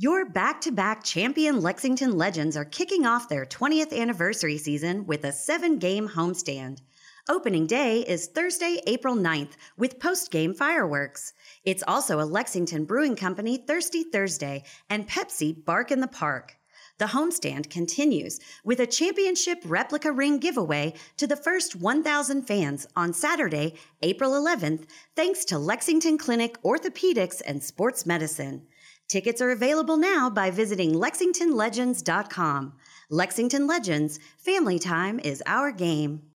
Your back-to-back champion Lexington Legends are kicking off their 20th anniversary season with a 7-game homestand. Opening day is Thursday, April 9th, with post-game fireworks. It's also a Lexington Brewing Company Thirsty Thursday and Pepsi Bark in the Park. The homestand continues with a championship replica ring giveaway to the first 1,000 fans on Saturday, April 11th, thanks to Lexington Clinic Orthopedics and Sports Medicine. Tickets are available now by visiting LexingtonLegends.com. Lexington Legends, family time is our game.